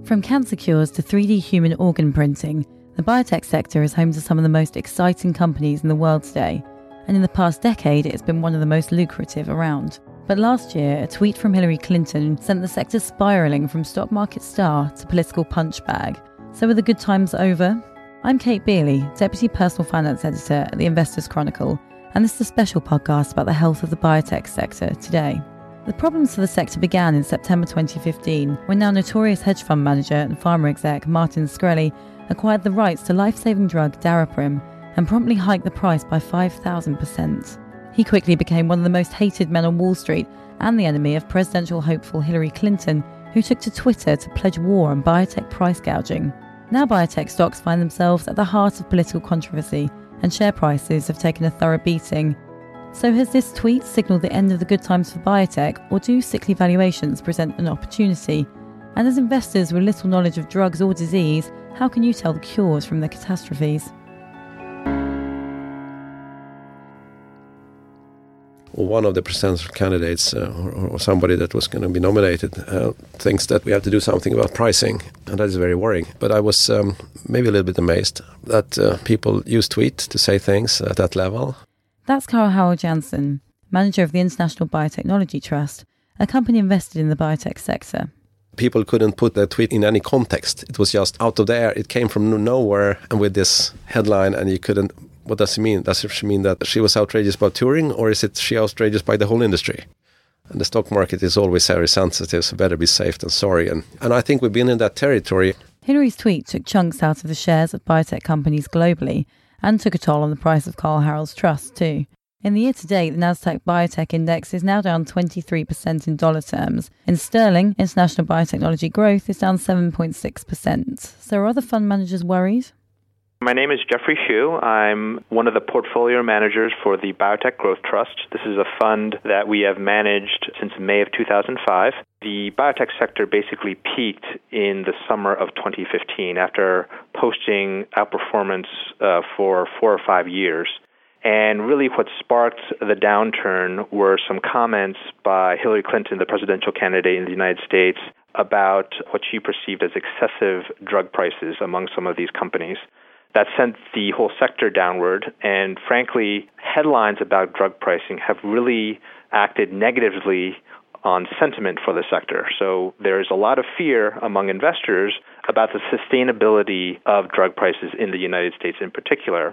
From cancer cures to 3D human organ printing, the biotech sector is home to some of the most exciting companies in the world today, and in the past decade it's been one of the most lucrative around. But last year, a tweet from Hillary Clinton sent the sector spiralling from stock market star to political punchbag. So are the good times over? I'm Kate Beerley, Deputy Personal Finance Editor at the Investors Chronicle, and this is a special podcast about the health of the biotech sector today. The problems for the sector began in September 2015, when now notorious hedge fund manager and pharma exec Martin Shkreli acquired the rights to life-saving drug Daraprim and promptly hiked the price by 5,000%. He quickly became one of the most hated men on Wall Street and the enemy of presidential hopeful Hillary Clinton, who took to Twitter to pledge war on biotech price gouging. Now biotech stocks find themselves at the heart of political controversy, and share prices have taken a thorough beating. So has this tweet signalled the end of the good times for biotech, or do sickly valuations present an opportunity? And as investors with little knowledge of drugs or disease, how can you tell the cures from the catastrophes? One of the presidential candidates or somebody that was going to be nominated thinks that we have to do something about pricing, and that is very worrying. But I was maybe a little bit amazed that people use tweet to say things at that level. That's Carl Harold Jansen, manager of the International Biotechnology Trust, a company invested in the biotech sector. People couldn't put that tweet in any context. It was just out of the air. It came from nowhere and with this headline, and you couldn't... What does it mean? Does it mean that she was outrageous about Turing, or is it she outrageous by the whole industry? And the stock market is always very sensitive, so better be safe than sorry. And I think we've been in that territory. Hillary's tweet took chunks out of the shares of biotech companies globally and took a toll on the price of Carl Harold's trust too. In the year to date, the Nasdaq Biotech Index is now down 23% in dollar terms. In sterling, international biotechnology growth is down 7.6%. So are other fund managers worried? My name is Jeffrey Hsu. I'm one of the portfolio managers for the Biotech Growth Trust. This is a fund that we have managed since May of 2005. The biotech sector basically peaked in the summer of 2015 after posting outperformance for 4 or 5 years. And really what sparked the downturn were some comments by Hillary Clinton, the presidential candidate in the United States, about what she perceived as excessive drug prices among some of these companies. That sent the whole sector downward, and frankly, headlines about drug pricing have really acted negatively on sentiment for the sector. So there's a lot of fear among investors about the sustainability of drug prices in the United States in particular.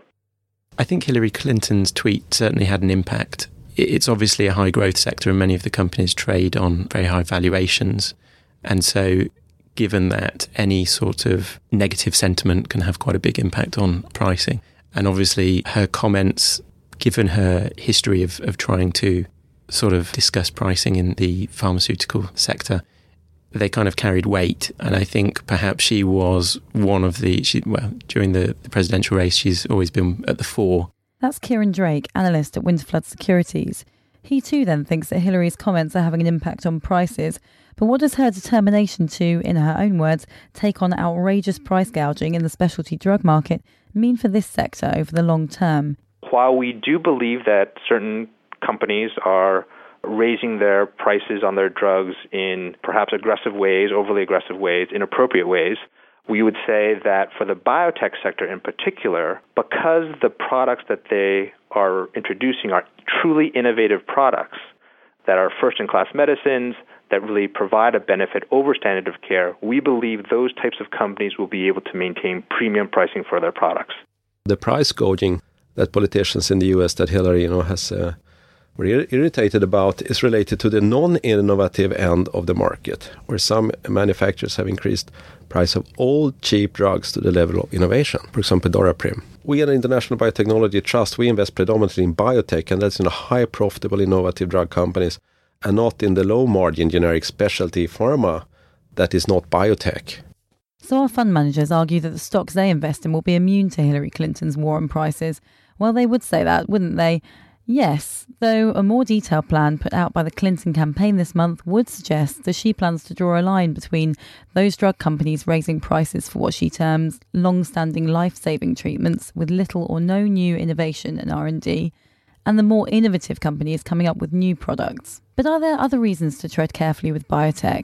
I think Hillary Clinton's tweet certainly had an impact. It's obviously a high growth sector, and many of the companies trade on very high valuations. And so given that any sort of negative sentiment can have quite a big impact on pricing. And obviously her comments, given her history of trying to sort of discuss pricing in the pharmaceutical sector, they kind of carried weight. And I think perhaps she was one of during the presidential race, she's always been at the fore. That's Kieran Drake, analyst at Winterflood Securities. He too then thinks that Hillary's comments are having an impact on prices. But what does her determination to, in her own words, take on outrageous price gouging in the specialty drug market mean for this sector over the long term? While we do believe that certain companies are raising their prices on their drugs in perhaps aggressive ways, overly aggressive ways, inappropriate ways, we would say that for the biotech sector in particular, because the products that they are introducing are truly innovative products that are first-in-class medicines, that really provide a benefit over standard of care, we believe those types of companies will be able to maintain premium pricing for their products. The price gouging that politicians in the US that Hillary has were irritated about is related to the non-innovative end of the market, where some manufacturers have increased price of all cheap drugs to the level of innovation. For example, Daraprim. We at the International Biotechnology Trust, we invest predominantly in biotech, and that's in high profitable innovative drug companies, and not in the low-margin generic specialty pharma that is not biotech. So our fund managers argue that the stocks they invest in will be immune to Hillary Clinton's war on prices. Well, they would say that, wouldn't they? Yes, though a more detailed plan put out by the Clinton campaign this month would suggest that she plans to draw a line between those drug companies raising prices for what she terms long-standing life-saving treatments with little or no new innovation and R&D, and the more innovative companies coming up with new products. But are there other reasons to tread carefully with biotech?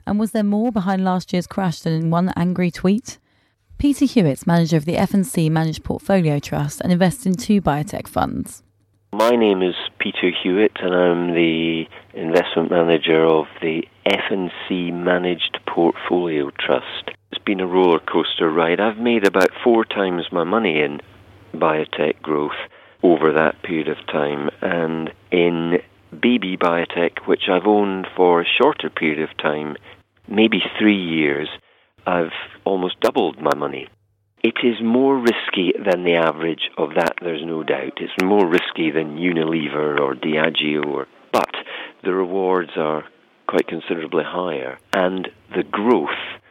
And was there more behind last year's crash than in one angry tweet? Peter Hewitt's manager of the F&C Managed Portfolio Trust and invests in 2 biotech funds. My name is Peter Hewitt and I'm the investment manager of the F&C Managed Portfolio Trust. It's been a roller coaster ride. I've made about 4 times my money in biotech growth over that period of time, and in baby biotech, which I've owned for a shorter period of time, maybe 3 years, I've almost doubled my money. It is more risky than the average of that, there's no doubt. It's more risky than Unilever or Diageo, but the rewards are quite considerably higher, and the growth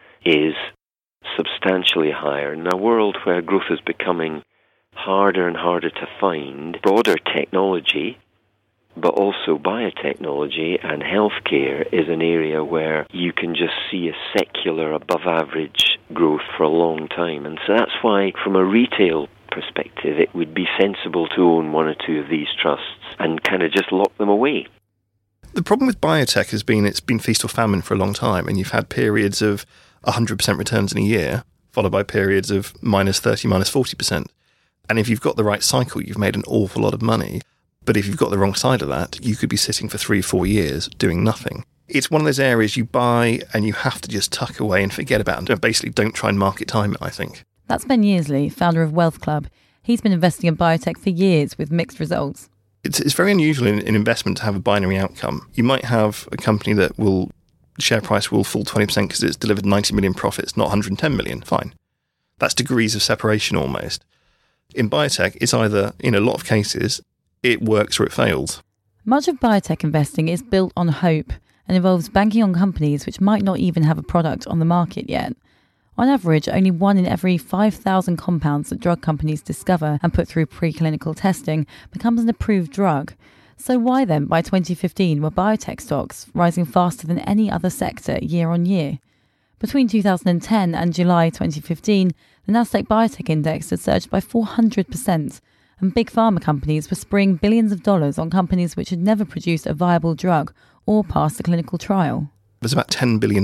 is substantially higher. In a world where growth is becoming harder and harder to find, broader technology, but also biotechnology and healthcare is an area where you can just see a secular above-average growth for a long time. And so that's why, from a retail perspective, it would be sensible to own 1 or 2 of these trusts and kind of just lock them away. The problem with biotech has been it's been feast or famine for a long time, and you've had periods of 100% returns in a year, followed by periods of minus 30, minus 40%. And if you've got the right cycle, you've made an awful lot of money. But if you've got the wrong side of that, you could be sitting for 3 or 4 years doing nothing. It's one of those areas you buy and you have to just tuck away and forget about, and basically don't try and market time it, I think. That's Ben Yearsley, founder of Wealth Club. He's been investing in biotech for years with mixed results. It's very unusual in investment to have a binary outcome. You might have a company that share price will fall 20% because it's delivered 90 million profits, not 110 million. Fine. That's degrees of separation almost. In biotech, it's either, in a lot of cases, it works or it fails. Much of biotech investing is built on hope and involves banking on companies which might not even have a product on the market yet. On average, only 1 in every 5,000 compounds that drug companies discover and put through preclinical testing becomes an approved drug. So why then, by 2015, were biotech stocks rising faster than any other sector year on year? Between 2010 and July 2015, the Nasdaq Biotech Index had surged by 400%, and big pharma companies were spraying billions of dollars on companies which had never produced a viable drug or passed a clinical trial. There's about $10 billion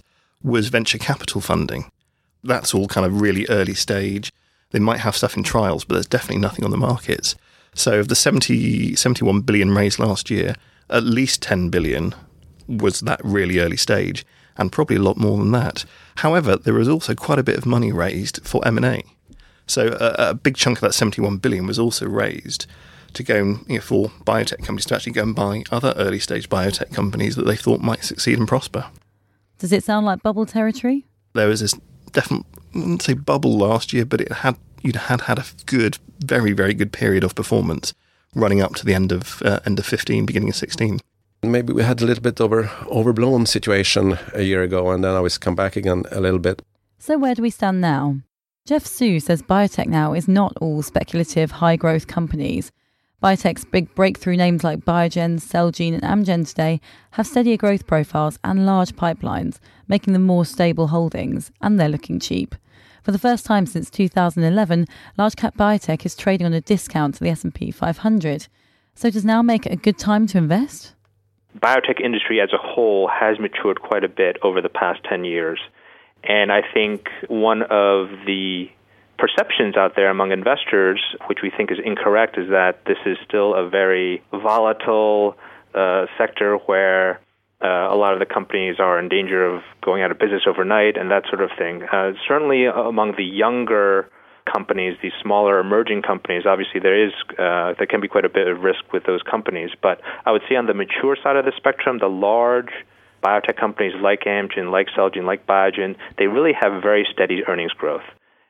was venture capital funding. That's all kind of really early stage. They might have stuff in trials, but there's definitely nothing on the markets. So of the 71 billion raised last year, at least 10 billion was that really early stage, and probably a lot more than that. However, there was also quite a bit of money raised for M&A. So a big chunk of that 71 billion was also raised to go and, for biotech companies to actually go and buy other early stage biotech companies that they thought might succeed and prosper. Does it sound like bubble territory? There was this definite, I wouldn't say bubble last year, but you'd had a good, very, very good period of performance running up to the end of 15, beginning of 16. Maybe we had a little bit overblown situation a year ago, and then I was come back again a little bit. So where do we stand now? Jeff Su says biotech now is not all speculative high-growth companies. Biotech's big breakthrough names like Biogen, Celgene and Amgen today have steadier growth profiles and large pipelines, making them more stable holdings, and they're looking cheap. For the first time since 2011, large-cap biotech is trading on a discount to the S&P 500. So does now make it a good time to invest? Biotech industry as a whole has matured quite a bit over the past 10 years. And I think one of the perceptions out there among investors, which we think is incorrect, is that this is still a very volatile sector where a lot of the companies are in danger of going out of business overnight and that sort of thing. Certainly among the younger companies, these smaller emerging companies, obviously there can be quite a bit of risk with those companies. But I would say on the mature side of the spectrum, the large biotech companies like Amgen, like Celgene, like Biogen, they really have very steady earnings growth.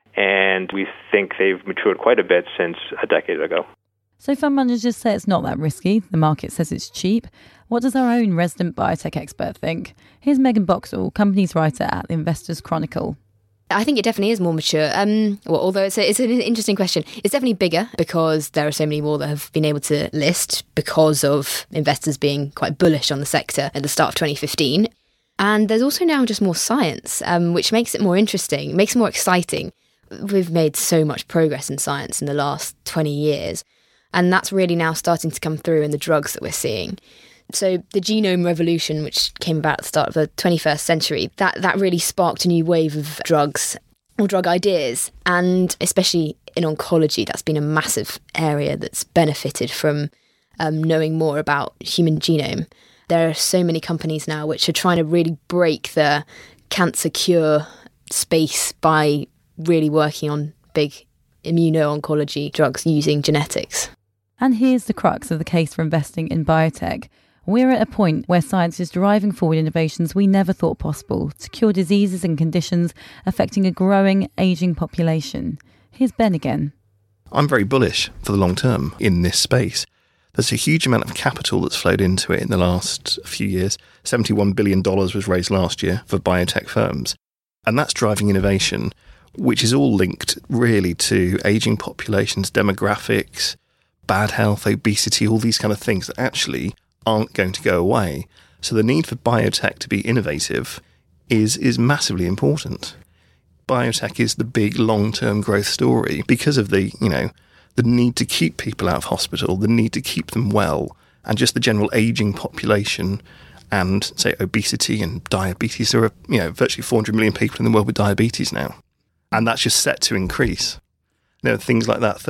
And we think they've matured quite a bit since a decade ago. So fund managers say it's not that risky. The market says it's cheap. What does our own resident biotech expert think? Here's Megan Boxall, companies writer at the Investors Chronicle. I think it definitely is more mature. Although it's an interesting question. It's definitely bigger because there are so many more that have been able to list because of investors being quite bullish on the sector at the start of 2015. And there's also now just more science, which makes it more interesting, makes it more exciting. We've made so much progress in science in the last 20 years, and that's really now starting to come through in the drugs that we're seeing. So the genome revolution, which came about at the start of the 21st century, that really sparked a new wave of drugs or drug ideas. And especially in oncology, that's been a massive area that's benefited from knowing more about human genome. There are so many companies now which are trying to really break the cancer cure space by really working on big immuno-oncology drugs using genetics. And here's the crux of the case for investing in biotech. We're at a point where science is driving forward innovations we never thought possible to cure diseases and conditions affecting a growing, ageing population. Here's Ben again. I'm very bullish for the long term in this space. There's a huge amount of capital that's flowed into it in the last few years. $71 billion was raised last year for biotech firms. And that's driving innovation, which is all linked really to ageing populations, demographics, bad health, obesity, all these kind of things that actually aren't going to go away. So the need for biotech to be innovative is massively important. Biotech is the big long-term growth story because of the need to keep people out of hospital, the need to keep them well, and just the general ageing population and, say, obesity and diabetes. There are, virtually 400 million people in the world with diabetes now. And that's just set to increase. Things like that.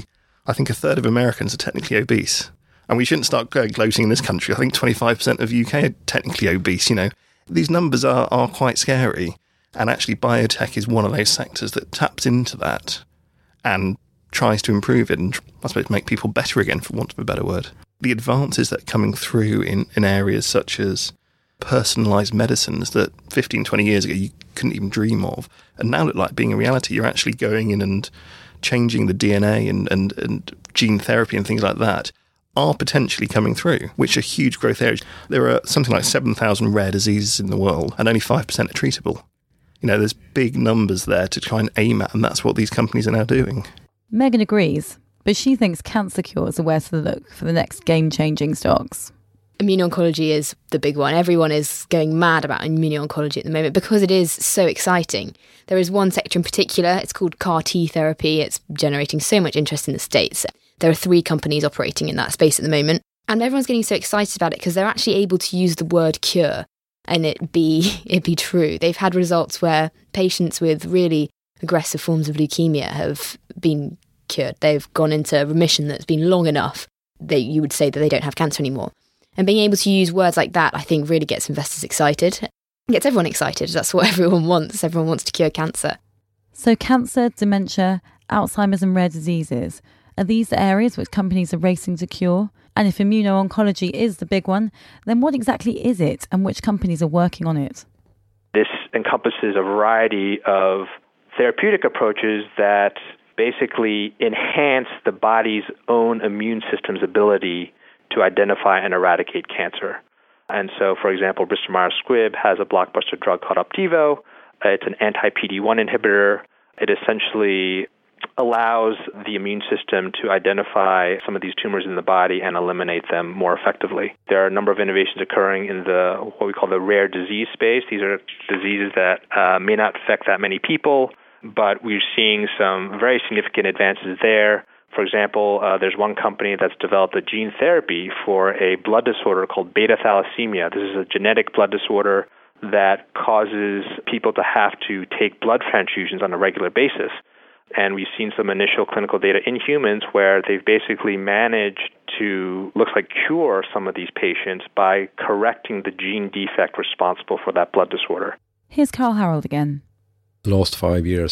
I think a third of Americans are technically obese. And we shouldn't start gloating in this country. I think 25% of UK are technically obese. These numbers are quite scary. And actually, biotech is one of those sectors that taps into that and tries to improve it and, I suppose, make people better again, for want of a better word. The advances that are coming through in areas such as personalised medicines that 15, 20 years ago you couldn't even dream of, and now look like being a reality. You're actually going in and changing the DNA and gene therapy and things like that are potentially coming through, which are huge growth areas. There are something like 7,000 rare diseases in the world, and only 5% are treatable. There's big numbers there to try and aim at, and that's what these companies are now doing. Megan agrees, but she thinks cancer cures are where to look for the next game-changing stocks. Immuno-oncology is the big one. Everyone is going mad about immuno-oncology at the moment because it is so exciting. There is one sector in particular, it's called CAR T therapy. It's generating so much interest in the States. There are 3 companies operating in that space at the moment. And everyone's getting so excited about it because they're actually able to use the word cure and it be true. They've had results where patients with really aggressive forms of leukemia have been cured. They've gone into remission that's been long enough that you would say that they don't have cancer anymore. And being able to use words like that, I think, really gets investors excited. It gets everyone excited. That's what everyone wants. Everyone wants to cure cancer. So cancer, dementia, Alzheimer's and rare diseases, are these the areas which companies are racing to cure? And if immuno-oncology is the big one, then what exactly is it and which companies are working on it? This encompasses a variety of therapeutic approaches that basically enhance the body's own immune system's ability to identify and eradicate cancer. And so, for example, Bristol Myers Squibb has a blockbuster drug called Opdivo. It's an anti-PD-1 inhibitor. It essentially allows the immune system to identify some of these tumors in the body and eliminate them more effectively. There are a number of innovations occurring in what we call the rare disease space. These are diseases that may not affect that many people, but we're seeing some very significant advances there. For example, there's one company that's developed a gene therapy for a blood disorder called beta thalassemia. This is a genetic blood disorder that causes people to have to take blood transfusions on a regular basis. And we've seen some initial clinical data in humans where they've basically managed to, looks like, cure some of these patients by correcting the gene defect responsible for that blood disorder. Here's Carl Harold again. Last 5 years,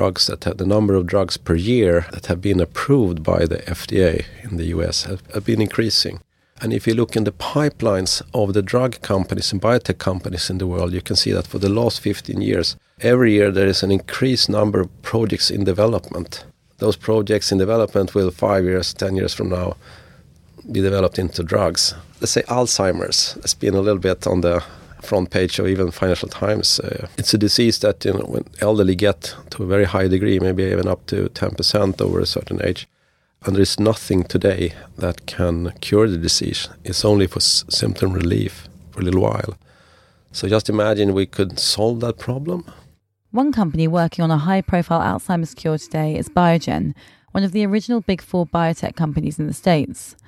the number of drugs per year that have been approved by the FDA in the US have been increasing. And if you look in the pipelines of the drug companies and biotech companies in the world, you can see that for the last 15 years, every year there is an increased number of projects in development. Those projects in development will 5 years, 10 years from now be developed into drugs. Let's say Alzheimer's has been a little bit on the front page of even Financial Times. It's a disease that when elderly get to a very high degree, maybe even up to 10% over a certain age, and there is nothing today that can cure the disease. It's only for symptom relief for a little while. So just imagine we could solve that problem. One company working on a high-profile Alzheimer's cure today is Biogen, one of the original Big Four biotech companies in the States.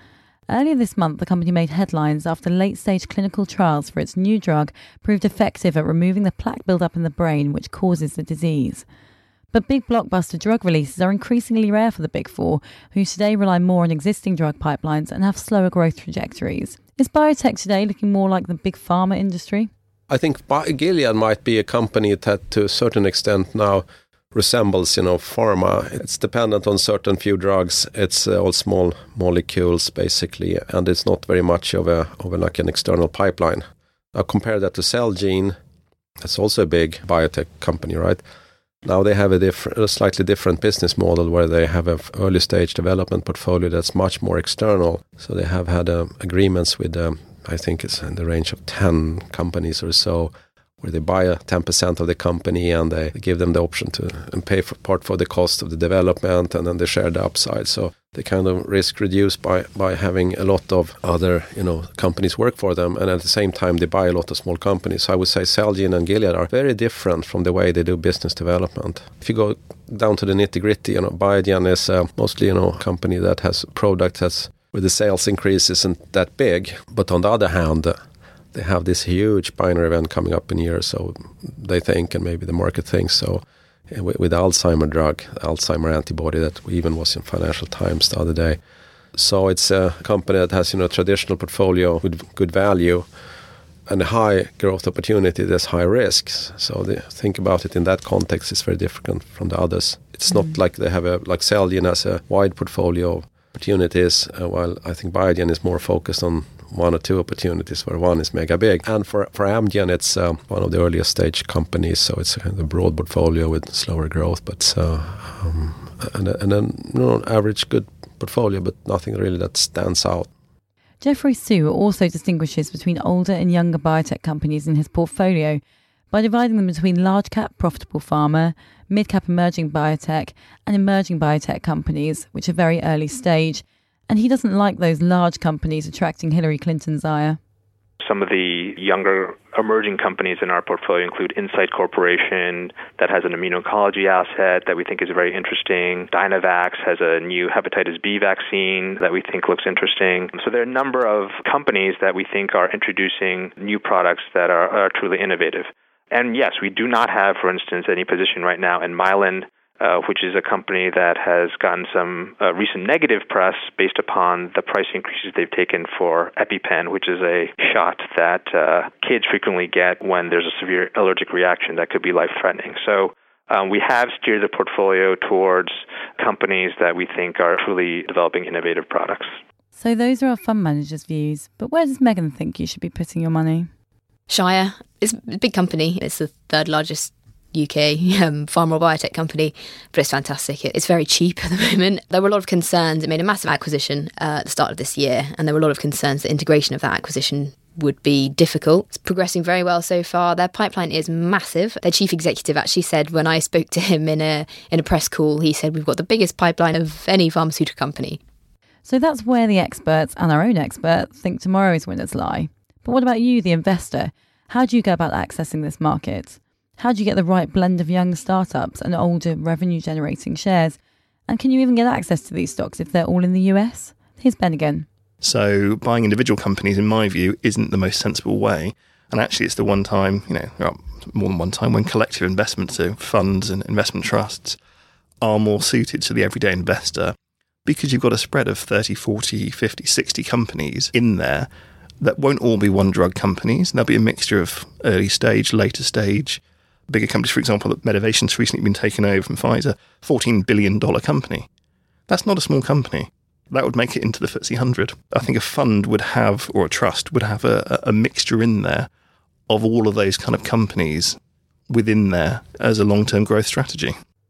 Earlier this month, the company made headlines after late-stage clinical trials for its new drug proved effective at removing the plaque buildup in the brain which causes the disease. But big blockbuster drug releases are increasingly rare for the Big Four, who today rely more on existing drug pipelines and have slower growth trajectories. Is biotech today looking more like the big pharma industry? I think Gilead might be a company that to a certain extent now resembles, pharma. It's dependent on certain few drugs. It's all small molecules basically, and it's not very much of like an external pipeline. Now compare that to Celgene. That's also a big biotech company, right? Now they have a slightly different business model where they have an early stage development portfolio that's much more external. So they have had agreements with, I think it's in the range of 10 companies or so, where they buy 10% of the company and they give them the option to and pay for the cost of the development, and then they share the upside. So they kind of risk reduced by having a lot of other companies work for them, and at the same time they buy a lot of small companies. So I would say Celgene and Gilead are very different from the way they do business development. If you go down to the nitty gritty, Biogen is mostly a company that has a product where the sales increase isn't that big, but on the other hand, they have this huge binary event coming up in a year, so they think, and maybe the market thinks so, with the Alzheimer drug, Alzheimer antibody that even was in Financial Times the other day. So it's a company that has a traditional portfolio with good value and a high growth opportunity. There's high risks. So think about it in that context. It's very different from the others. It's not like they have like Celgene has a wide portfolio of opportunities, while I think Biogen is more focused on one or two opportunities where one is mega big. And for Amgen, it's one of the earliest stage companies, so it's a broad portfolio with slower growth, but and an average good portfolio, but nothing really that stands out. Geoffrey Su also distinguishes between older and younger biotech companies in his portfolio by dividing them between large-cap profitable pharma, mid-cap emerging biotech, and emerging biotech companies, which are very early stage. And he doesn't like those large companies attracting Hillary Clinton's ire. Some of the younger emerging companies in our portfolio include Incyte Corporation, that has an immuno-oncology asset that we think is very interesting. Dynavax has a new hepatitis B vaccine that we think looks interesting. So there are a number of companies that we think are introducing new products that are truly innovative. And yes, we do not have, for instance, any position right now in Mylan, which is a company that has gotten some recent negative press based upon the price increases they've taken for EpiPen, which is a shot that kids frequently get when there's a severe allergic reaction that could be life-threatening. So we have steered the portfolio towards companies that we think are truly developing innovative products. So those are our fund managers' views. But where does Megan think you should be putting your money? Shire is a big company. It's the third largest UK pharma or biotech company, but it's fantastic. It's very cheap at the moment. There were a lot of concerns. It made a massive acquisition at the start of this year, and there were a lot of concerns that integration of that acquisition would be difficult. It's progressing very well so far. Their pipeline is massive. Their chief executive actually said, when I spoke to him in a press call, he said, we've got the biggest pipeline of any pharmaceutical company. So that's where the experts and our own expert think tomorrow's winners lie. But what about you, the investor? How do you go about accessing this market? How do you get the right blend of young startups and older revenue-generating shares? And can you even get access to these stocks if they're all in the US? Here's Ben again. So buying individual companies, in my view, isn't the most sensible way. And actually, it's the one time, more than one time, when collective investments, so funds and investment trusts, are more suited to the everyday investor, because you've got a spread of 30, 40, 50, 60 companies in there that won't all be one drug companies. There'll be a mixture of early stage, later stage, bigger companies. For example, Medivation's recently been taken over from Pfizer, $14 billion company. That's not a small company. That would make it into the FTSE 100. I think a fund would have, or a trust would have a mixture in there of all of those kind of companies within there as a long-term growth strategy.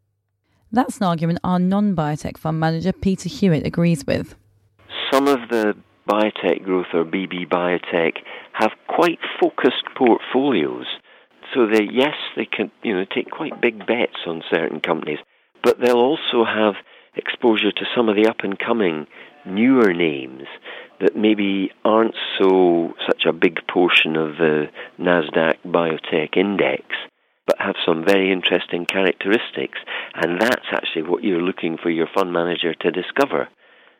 That's an argument our non-biotech fund manager, Peter Hewitt, agrees with. Some of the biotech growth, or BB Biotech, have quite focused portfolios. So they can, take quite big bets on certain companies, but they'll also have exposure to some of the up-and-coming newer names that maybe aren't such a big portion of the NASDAQ Biotech Index, but have some very interesting characteristics. And that's actually what you're looking for your fund manager to discover.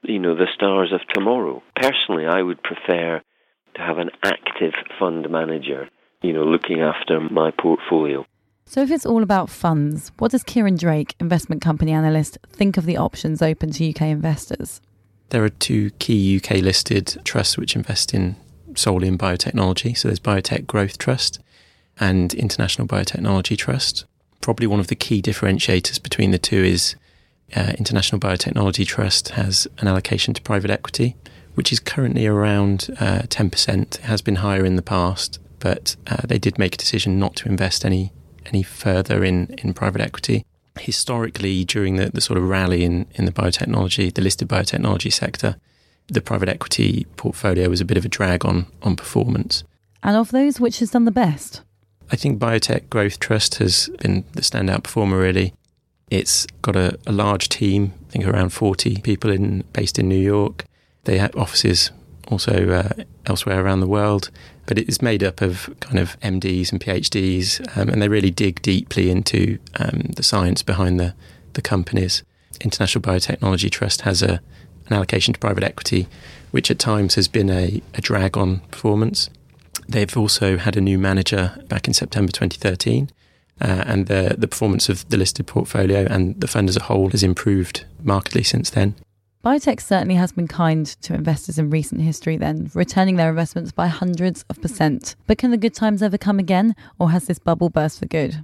the stars of tomorrow. Personally, I would prefer to have an active fund manager, looking after my portfolio. So if it's all about funds, what does Kieran Drake, investment company analyst, think of the options open to UK investors? There are two key UK listed trusts which invest solely in biotechnology. So there's Biotech Growth Trust and International Biotechnology Trust. Probably one of the key differentiators between the two is International Biotechnology Trust has an allocation to private equity, which is currently around 10%. It has been higher in the past, but they did make a decision not to invest any further in private equity. Historically, during the sort of rally in the biotechnology, the listed biotechnology sector, the private equity portfolio was a bit of a drag on performance. And of those, which has done the best? I think Biotech Growth Trust has been the standout performer, really. It's got a large team, I think around 40 people based in New York. They have offices also elsewhere around the world, but it is made up of kind of MDs and PhDs, and they really dig deeply into the science behind the companies. International Biotechnology Trust has an allocation to private equity, which at times has been a drag on performance. They've also had a new manager back in September 2013, and the performance of the listed portfolio and the fund as a whole has improved markedly since then. Biotech certainly has been kind to investors in recent history then, returning their investments by hundreds of %. But can the good times ever come again, or has this bubble burst for good?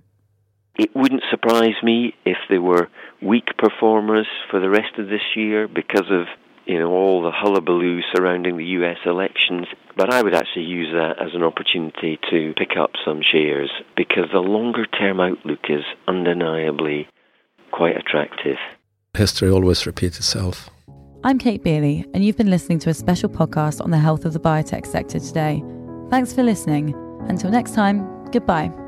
It wouldn't surprise me if there were weak performers for the rest of this year because of all the hullabaloo surrounding the US elections. But I would actually use that as an opportunity to pick up some shares because the longer term outlook is undeniably quite attractive. History always repeats itself. I'm Kate Beerley, and you've been listening to a special podcast on the health of the biotech sector today. Thanks for listening. Until next time, goodbye.